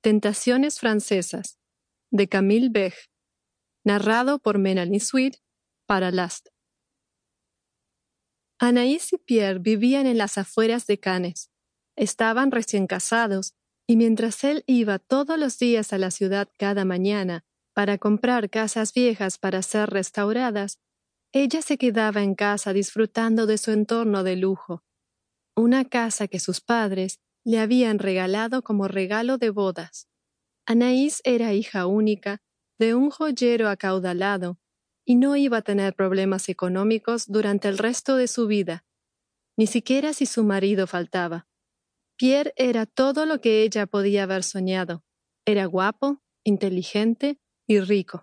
Tentaciones francesas, de Camille Bech, narrado por Melanie Sweet para Last. Anaïs y Pierre vivían en las afueras de Cannes. Estaban recién casados, y mientras él iba todos los días a la ciudad cada mañana para comprar casas viejas para ser restauradas, ella se quedaba en casa disfrutando de su entorno de lujo. Una casa que sus padres le habían regalado como regalo de bodas. Anaïs era hija única de un joyero acaudalado y no iba a tener problemas económicos durante el resto de su vida, ni siquiera si su marido faltaba. Pierre era todo lo que ella podía haber soñado. Era guapo, inteligente y rico.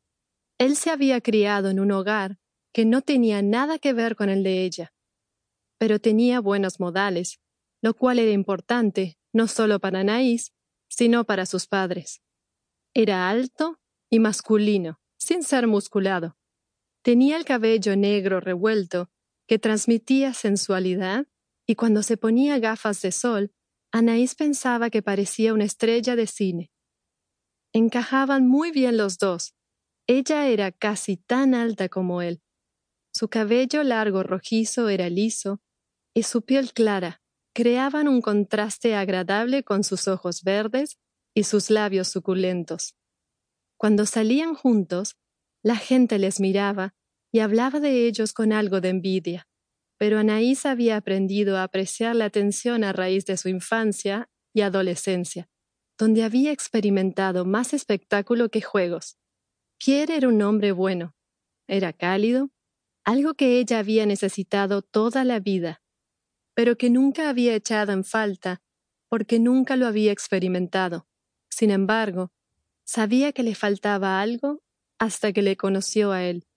Él se había criado en un hogar que no tenía nada que ver con el de ella, pero tenía buenos modales, lo cual era importante no solo para Anaïs, sino para sus padres. Era alto y masculino, sin ser musculado. Tenía el cabello negro revuelto, que transmitía sensualidad, y cuando se ponía gafas de sol, Anaïs pensaba que parecía una estrella de cine. Encajaban muy bien los dos. Ella era casi tan alta como él. Su cabello largo rojizo era liso, y su piel clara creaban un contraste agradable con sus ojos verdes y sus labios suculentos. Cuando salían juntos, la gente les miraba y hablaba de ellos con algo de envidia, pero Anaïs había aprendido a apreciar la atención a raíz de su infancia y adolescencia, donde había experimentado más espectáculo que juegos. Pierre era un hombre bueno, era cálido, algo que ella había necesitado toda la vida, pero que nunca había echado en falta porque nunca lo había experimentado. Sin embargo, sabía que le faltaba algo hasta que le conoció a él.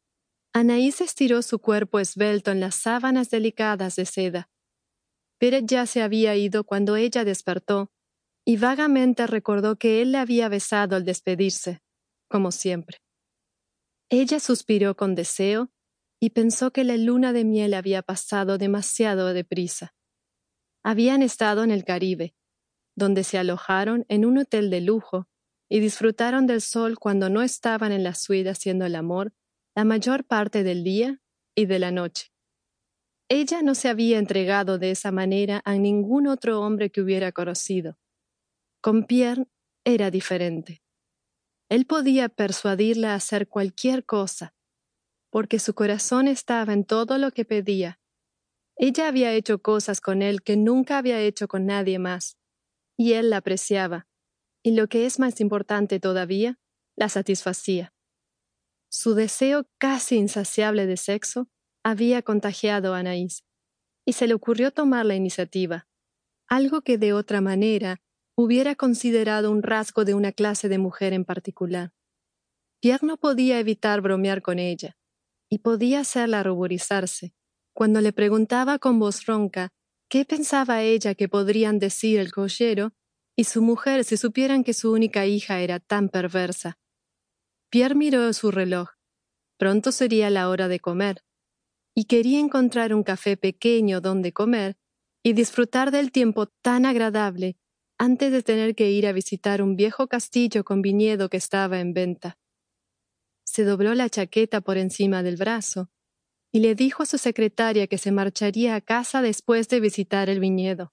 Anaïs estiró su cuerpo esbelto en las sábanas delicadas de seda. Pierre ya se había ido cuando ella despertó y vagamente recordó que él la había besado al despedirse, como siempre. Ella suspiró con deseo y pensó que la luna de miel había pasado demasiado deprisa. Habían estado en el Caribe, donde se alojaron en un hotel de lujo y disfrutaron del sol cuando no estaban en la suite haciendo el amor la mayor parte del día y de la noche. Ella no se había entregado de esa manera a ningún otro hombre que hubiera conocido. Con Pierre era diferente. Él podía persuadirla a hacer cualquier cosa, porque su corazón estaba en todo lo que pedía. Ella había hecho cosas con él que nunca había hecho con nadie más, y él la apreciaba, y lo que es más importante todavía, la satisfacía. Su deseo casi insaciable de sexo había contagiado a Anaïs, y se le ocurrió tomar la iniciativa, algo que de otra manera hubiera considerado un rasgo de una clase de mujer en particular. Pierre no podía evitar bromear con ella, y podía hacerla ruborizarse, cuando le preguntaba con voz ronca qué pensaba ella que podrían decir el joyero y su mujer si supieran que su única hija era tan perversa. Pierre miró su reloj. Pronto sería la hora de comer, y quería encontrar un café pequeño donde comer y disfrutar del tiempo tan agradable antes de tener que ir a visitar un viejo castillo con viñedo que estaba en venta. Se dobló la chaqueta por encima del brazo y le dijo a su secretaria que se marcharía a casa después de visitar el viñedo.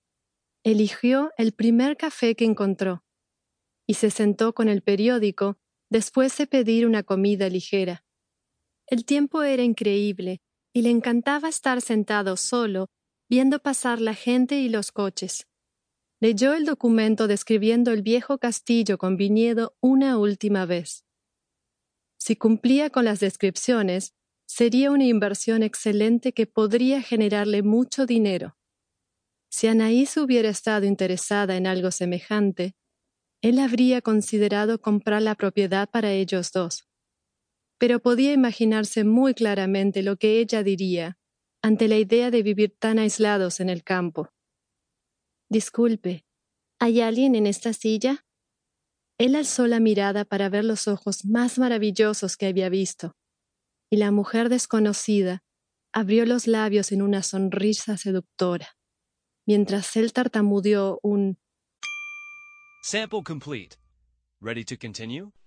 Eligió el primer café que encontró y se sentó con el periódico después de pedir una comida ligera. El tiempo era increíble y le encantaba estar sentado solo, viendo pasar la gente y los coches. Leyó el documento describiendo el viejo castillo con viñedo una última vez. Si cumplía con las descripciones, sería una inversión excelente que podría generarle mucho dinero. Si Anaïs hubiera estado interesada en algo semejante, él habría considerado comprar la propiedad para ellos dos. Pero podía imaginarse muy claramente lo que ella diría ante la idea de vivir tan aislados en el campo. «Disculpe, ¿hay alguien en esta silla?» Él alzó la mirada para ver los ojos más maravillosos que había visto, y la mujer desconocida abrió los labios en una sonrisa seductora, mientras él tartamudeó un Sample complete. Ready to continue?